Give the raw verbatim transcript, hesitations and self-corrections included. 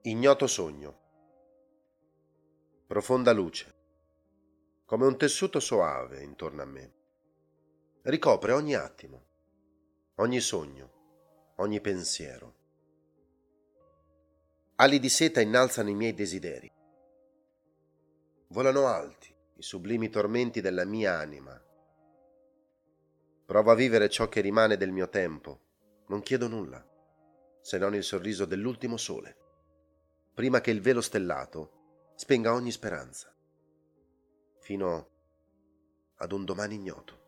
Ignoto sogno. Profonda luce, come un tessuto soave intorno a me. Ricopre ogni attimo, ogni sogno, ogni pensiero. Ali di seta innalzano i miei desideri. Volano alti i sublimi tormenti della mia anima. Provo a vivere ciò che rimane del mio tempo. Non chiedo nulla, se non il sorriso dell'ultimo sole, prima che il velo stellato spenga ogni speranza, fino ad un domani ignoto.